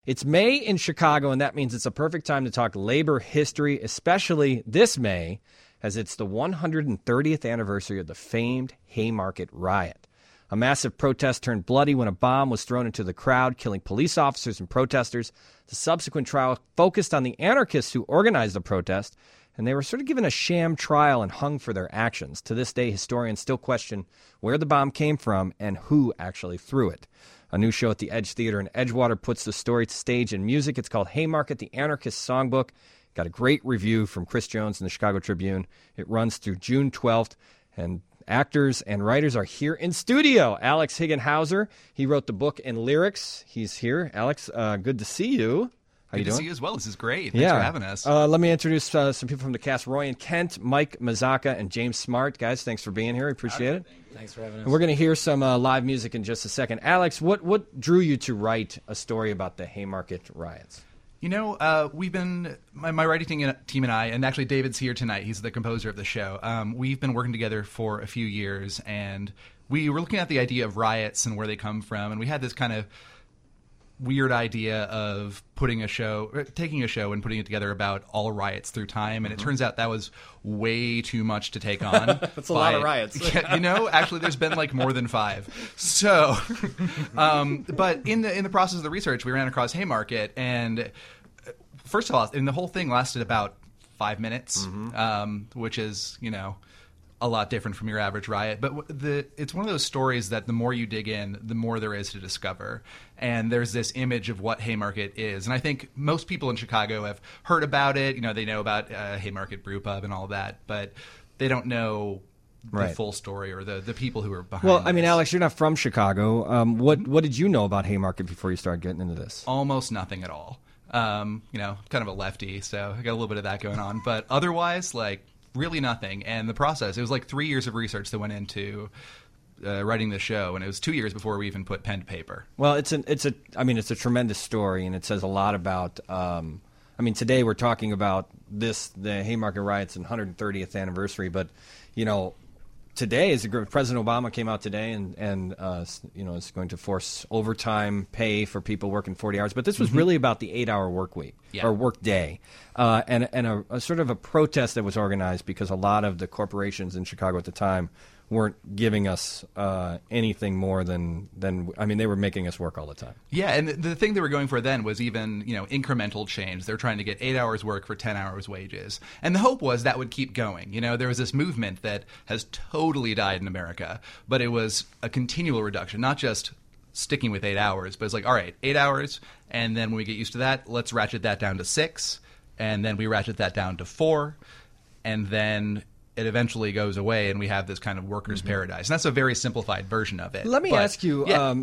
It's May in Chicago, and that means it's a perfect time to talk labor history, especially this May, as it's the 130th anniversary of the famed Haymarket riot. A massive protest turned bloody when a bomb was thrown into the crowd, killing police officers and protesters. The subsequent trial focused on the anarchists who organized the protest, and they were sort of given a sham trial and hung for their actions. To this day, historians still question where the bomb came from and who actually threw it. A new show at the Edge Theater in Edgewater puts the story to stage in music. It's called Haymarket, the Anarchist Songbook. Got a great review from Chris Jones in the Chicago Tribune. It runs through June 12th, and actors and writers are here in studio. Alex Higginhauser, he wrote the book and lyrics. He's here. Alex, good to see you. How you doing? Good to see you as well. This is great. Thanks for having us. Let me introduce some people from the cast. Roy and Kent, Mike Mazaka, and James Smart. Guys, thanks for being here. I appreciate it. Thanks for having us. And we're going to hear some live music in just a second. Alex, what drew you to write a story about the Haymarket riots? You know, we've been, my writing team and I, and actually David's here tonight. He's the composer of the show. We've been working together for a few years, and we were looking at the idea of riots and where they come from, and we had this kind of weird idea of taking a show and putting it together about all riots through time, and it turns out that was way too much to take on. That's a lot of riots. You know, actually there's been like more than 5. So, but in the process of the research, we ran across Haymarket, and first of all, and the whole thing lasted about 5 minutes, which is, you know, a lot different from your average riot. But it's one of those stories that the more you dig in, the more there is to discover. And there's this image of what Haymarket is. And I think most people in Chicago have heard about it. You know, they know about Haymarket Brew Pub and all that, but they don't know the full story or the people who are behind Well, I mean, this. Alex, you're not from Chicago. What did you know about Haymarket before you started getting into this? Almost nothing at all. You know, kind of a lefty, so I got a little bit of that going on. But otherwise, like, really nothing. And the process, it was like 3 years of research that went into writing the show, and it was 2 years before we even put pen to paper. Well, it's a tremendous story, and it says a lot about. I mean, today we're talking about the Haymarket riots and 130th anniversary, but you know, today President Obama came out today and you know, is going to force overtime pay for people working 40 hours. But this was really about the 8-hour work week or work day, and a sort of a protest that was organized because a lot of the corporations in Chicago at the time weren't giving us anything more than I mean, they were making us work all the time. Yeah, and the thing they were going for then was even, you know, incremental change. They're trying to get 8 hours work for 10 hours wages. And the hope was that would keep going. You know, there was this movement that has totally died in America, but it was a continual reduction, not just sticking with 8 hours, but it's like, all right, 8 hours, and then when we get used to that, let's ratchet that down to 6, and then we ratchet that down to 4, and then it eventually goes away, and we have this kind of workers' paradise. And that's a very simplified version of it. Let me ask you,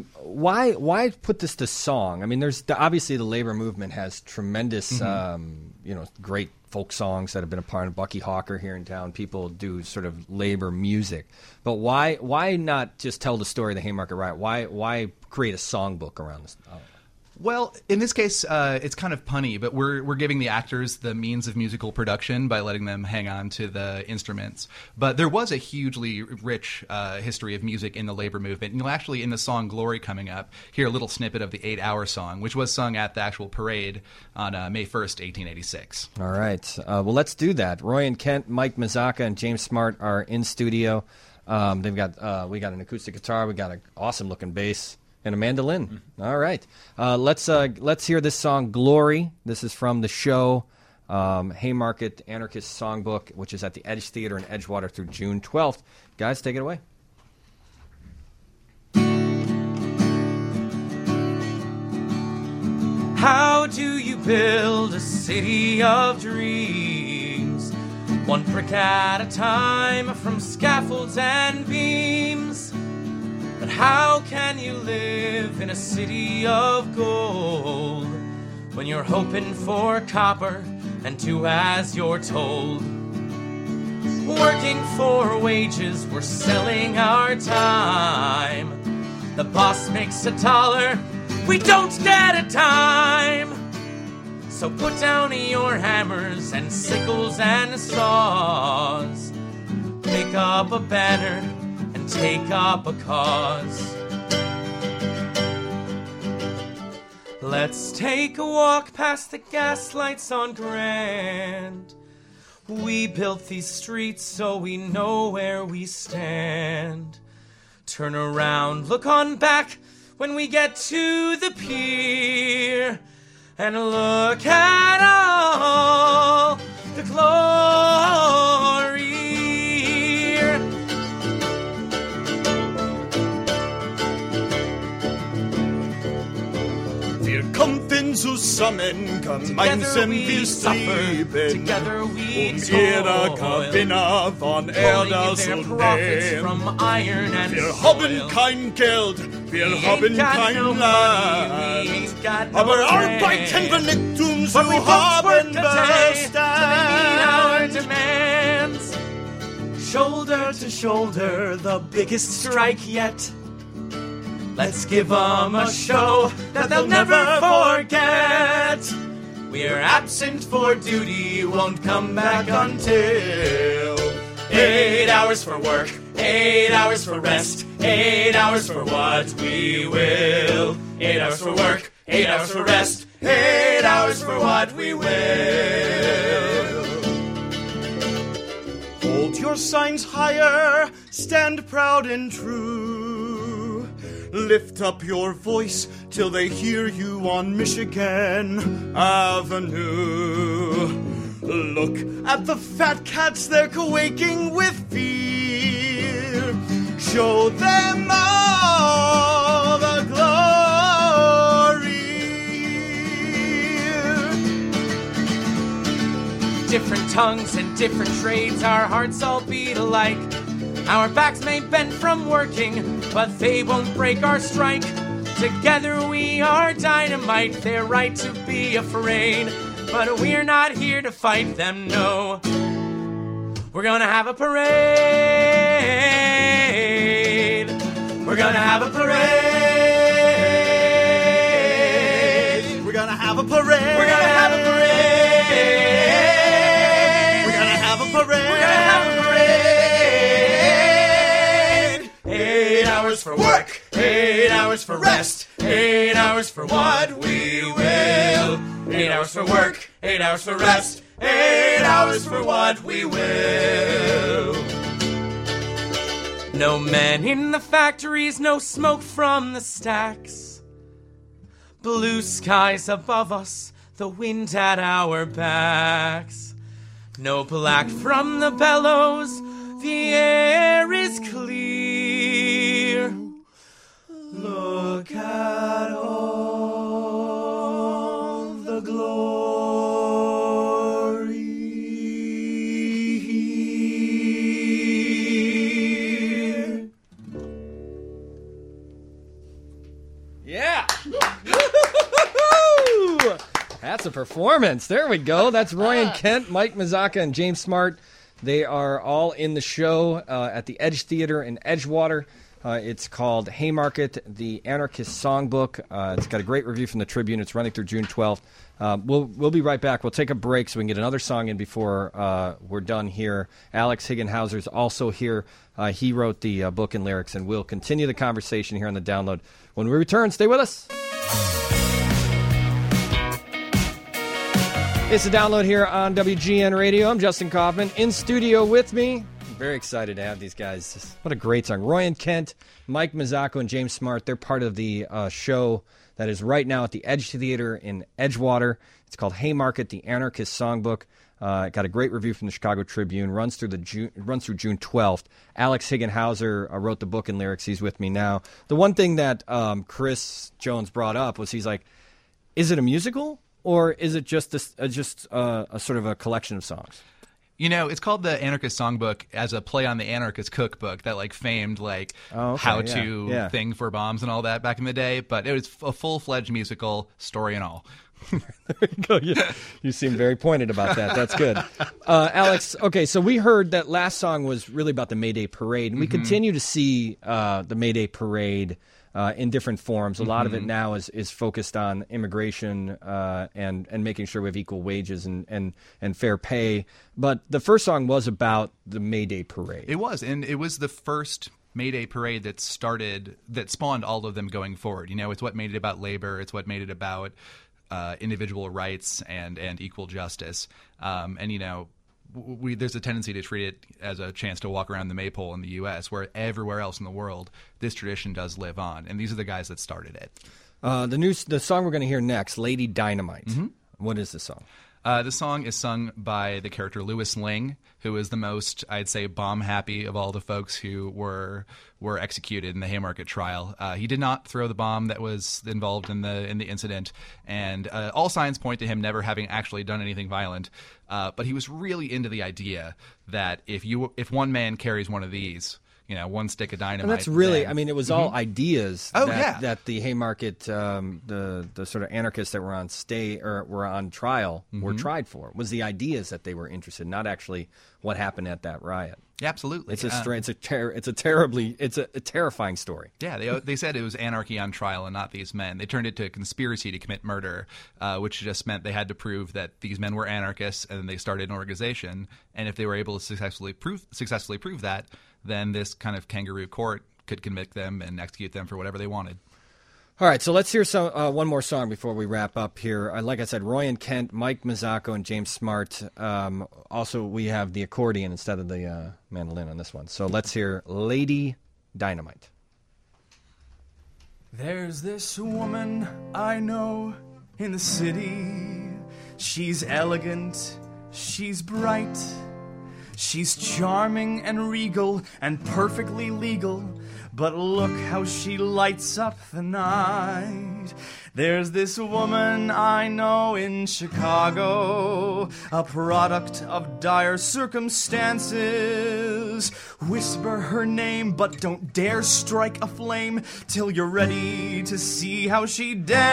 why put this to song? I mean, there's obviously the labor movement has tremendous, you know, great folk songs that have been a part of Bucky Hawker here in town. People do sort of labor music, but why not just tell the story of the Haymarket riot? Why create a songbook around this? Well, in this case, it's kind of punny, but we're giving the actors the means of musical production by letting them hang on to the instruments. But there was a hugely rich history of music in the labor movement. And you'll actually, in the song Glory coming up, hear a little snippet of the 8-hour song, which was sung at the actual parade on May 1st, 1886. All right. Well, let's do that. Roy and Kent, Mike Mazaka, and James Smart are in studio. We got an acoustic guitar. We got an awesome-looking bass. And a mandolin. All right. Let's hear this song, Glory. This is from the show Haymarket Anarchist Songbook, which is at the Edge Theater in Edgewater through June 12th. Guys, take it away. How do you build a city of dreams? One brick at a time from scaffolds and beams. But how can you live in a city of gold when you're hoping for copper and do as you're told? Working for wages, we're selling our time. The boss makes $1, we don't get a dime. So put down your hammers and sickles and saws. Pick up a banner and take up a cause. Let's take a walk past the gas lights on Grand. We built these streets so we know where we stand. Turn around, look on back when we get to the pier, and look at all the glory. Wir kämpfen zusammen, gemeinsam wir streben, together we jeder Gewinner von Erde zu nehmen. Wir haben kein Geld, wir haben kein Land, aber arbeiten wir nicht, so haben wir Stand. Shoulder to shoulder, the biggest strike yet. Let's give 'em a show that they'll never forget. We're absent for duty, won't come back until 8 hours for work, 8 hours for rest, 8 hours for what we will. 8 hours for work, 8 hours for rest, 8 hours for what we will. Hold your signs higher, stand proud and true. Lift up your voice till they hear you on Michigan Avenue. Look at the fat cats, they're quaking with fear. Show them all the glory. Different tongues and different trades, our hearts all beat alike. Our backs may bend from working, but they won't break our strike. Together we are dynamite, they're right to be afraid. But we're not here to fight them, no. We're gonna have a parade. We're gonna have a parade. We're gonna have a parade. We're gonna have a parade. We're gonna have a parade. We're gonna have a parade. 8 hours for work, 8 hours for rest, 8 hours for what we will. 8 hours for work, 8 hours for rest, 8 hours for what we will. No men in the factories, no smoke from the stacks. Blue skies above us, the wind at our backs. No black from the bellows, the air is clear. Look at all the glory. Yeah. That's a performance. There we go. That's Royan Kent, Mike Mazzacca, and James Smart. They are all in the show at the Edge Theater in Edgewater. It's called Haymarket, the Anarchist Songbook. It's got a great review from the Tribune. It's running through June 12th. We'll be right back. We'll take a break so we can get another song in before we're done here. Alex Higginhauser is also here. He wrote the book and lyrics, and we'll continue the conversation here on the download. When we return, stay with us. It's the download here on WGN Radio. I'm Justin Kaufman. In studio with me, I'm very excited to have these guys. What a great song. Royan Kent, Mike Mazzacca, and James Smart. They're part of the show that is right now at the Edge Theater in Edgewater. It's called Haymarket, the Anarchist Songbook. It got a great review from the Chicago Tribune. Runs through June 12th. Alex Higginhauser wrote the book and lyrics. He's with me now. The one thing that Chris Jones brought up was he's like, is it a musical? Or is it just a sort of a collection of songs? You know, it's called the Anarchist Songbook as a play on the Anarchist Cookbook that famed how-to thing for bombs and all that back in the day. But it was a full-fledged musical, story and all. There you go. You seem very pointed about that. That's good. Alex, okay, so we heard that last song was really about the May Day Parade, and we continue to see the May Day Parade in different forms. A lot of it now is focused on immigration and making sure we have equal wages and fair pay. But the first song was about the May Day Parade. It was, and it was the first made a parade that spawned all of them going forward. It's what made it about labor. It's what made it about individual rights and equal justice. There's a tendency to treat it as a chance to walk around the maypole in the U.S., where everywhere else in the world, this tradition does live on. And these are the guys that started it. The song we're going to hear next, Lady Dynamite. Mm-hmm. What is the song? The song is sung by the character Louis Ling, who is the most, I'd say, bomb-happy of all the folks who were executed in the Haymarket trial. He did not throw the bomb that was involved in the incident, and all signs point to him never having actually done anything violent. But he was really into the idea that if one man carries one of these, one stick of dynamite. And that's really, it was all ideas that the Haymarket, the sort of anarchists that were on trial were tried for. Was the ideas that they were interested in, not actually what happened at that riot. Yeah, absolutely. It's a terrifying story. Yeah, they said it was anarchy on trial and not these men. They turned it to a conspiracy to commit murder, which just meant they had to prove that these men were anarchists, and then they started an organization. And if they were able to successfully prove that, then this kind of kangaroo court could convict them and execute them for whatever they wanted. All right, so let's hear one more song before we wrap up here. Like I said, Roy and Kent, Mike Mazzocco, and James Smart. Also, we have the accordion instead of the mandolin on this one. So let's hear Lady Dynamite. There's this woman I know in the city. She's elegant, she's bright. She's charming and regal and perfectly legal, but look how she lights up the night. There's this woman I know in Chicago, a product of dire circumstances. Whisper her name, but don't dare strike a flame till you're ready to see how she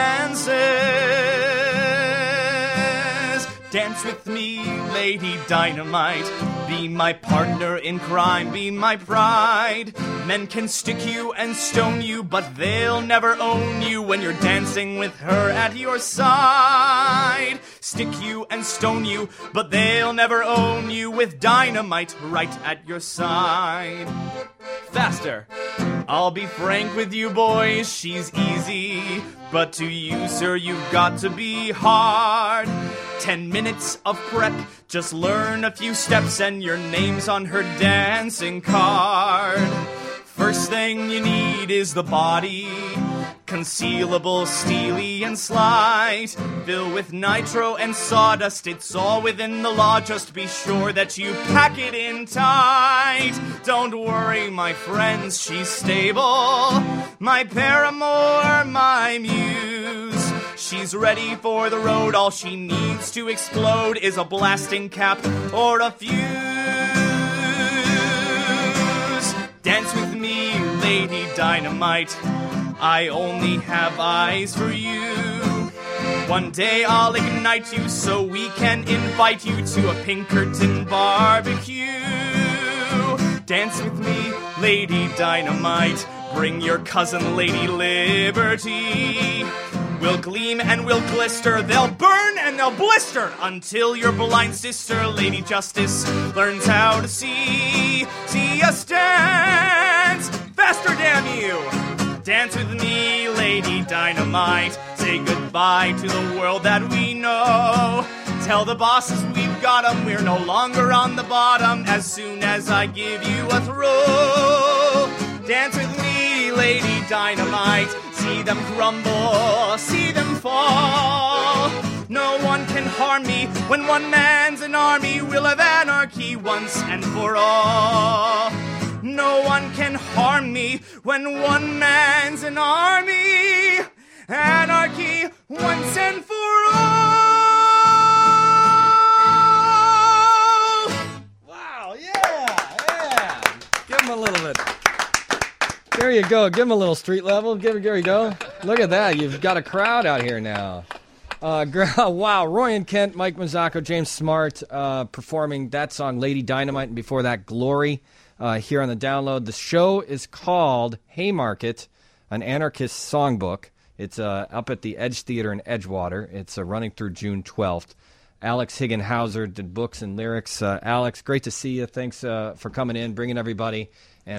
dances. Dance with me, Lady Dynamite. Be my partner in crime, be my pride. Men can stick you and stone you, but they'll never own you when you're dancing with her at your side. Stick you and stone you, but they'll never own you with dynamite right at your side. Faster! I'll be frank with you boys, she's easy, but to you, sir, you've got to be hard. 10 minutes of prep, just learn a few steps and your name's on her dancing card. First thing you need is the body, concealable, steely, and slight. Fill with nitro and sawdust, it's all within the law. Just be sure that you pack it in tight. Don't worry, my friends, she's stable. My paramour, my muse. She's ready for the road. All she needs to explode is a blasting cap or a fuse. Dance with me, Lady Dynamite. I only have eyes for you. One day I'll ignite you so we can invite you to a Pinkerton barbecue. Dance with me, Lady Dynamite. Bring your cousin, Lady Liberty. We'll gleam and we'll glister. They'll burn and they'll blister until your blind sister, Lady Justice, learns how to see. See us dance. Faster, damn you. Dance with me, Lady Dynamite. Say goodbye to the world that we know. Tell the bosses we've got 'em. We're no longer on the bottom as soon as I give you a throw. Dance with me, Lady Dynamite. See them crumble, see them fall. No one can harm me when one man's an army. We'll have anarchy once and for all. No one can harm me when one man's an army. Anarchy once and for all. Wow, yeah. Give him a little bit. There you go. Give him a little street level. There you go. Look at that. You've got a crowd out here now. Wow. Roy and Kent, Mike Mazzocco, James Smart performing that song, Lady Dynamite, and before that, Glory, here on the download. The show is called Haymarket, an anarchist songbook. It's up at the Edge Theater in Edgewater. It's running through June 12th. Alex Higginhauser did books and lyrics. Alex, great to see you. Thanks for coming in, bringing everybody.